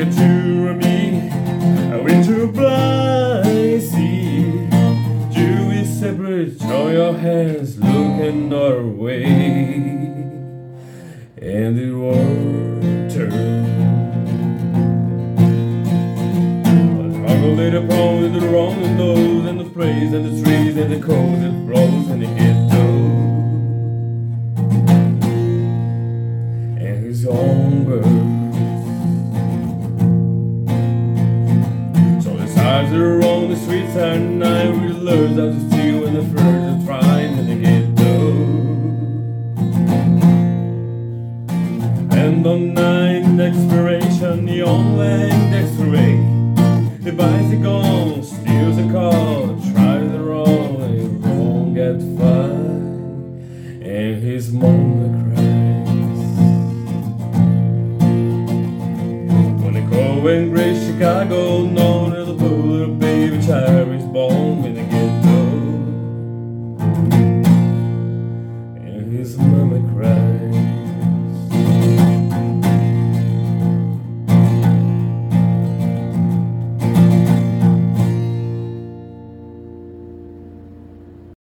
at you and me, with your blind sea. You is separate, show your hands, looking our way, and the world turns. Laid upon with the wrong and those and the praise and the trees and the cold that blows and the ghetto and his own birds. So the signs are on the streets at night with the lures out to steal and the birds are trying in the ghetto. And on ninth expiration, the on-land X-ray. The bicycle steals a car, tries the wrong, get fired, and his mama cries. When they go and grace Chicago, known as the poor baby child is born with a